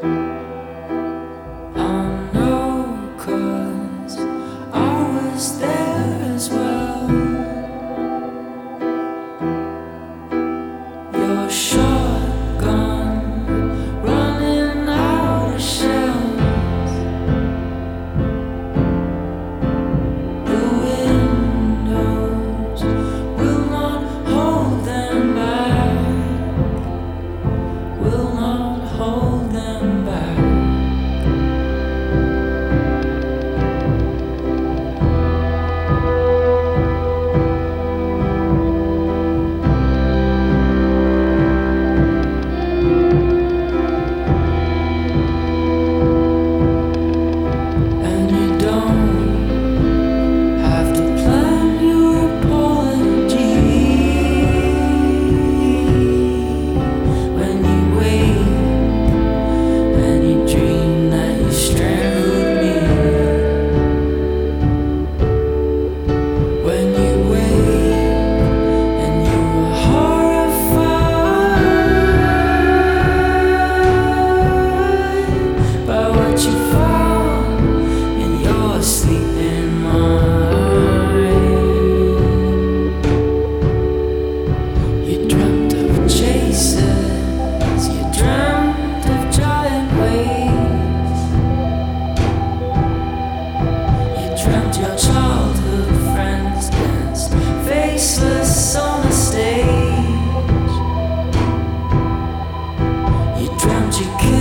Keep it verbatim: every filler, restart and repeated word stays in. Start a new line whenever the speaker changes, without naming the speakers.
I know 'cause I was there as well. Your shotgun running out of shells. The windows will not hold them back. Will not hold them back. And you don't have to plan your apology when you wake and you dream that you strangled me. When you wake and you are horrified by what you found in your sleeping mind. You dreamt of chasers, you dreamt of giant waves. You dreamt your childhood friends danced faceless on a stage. You dreamt you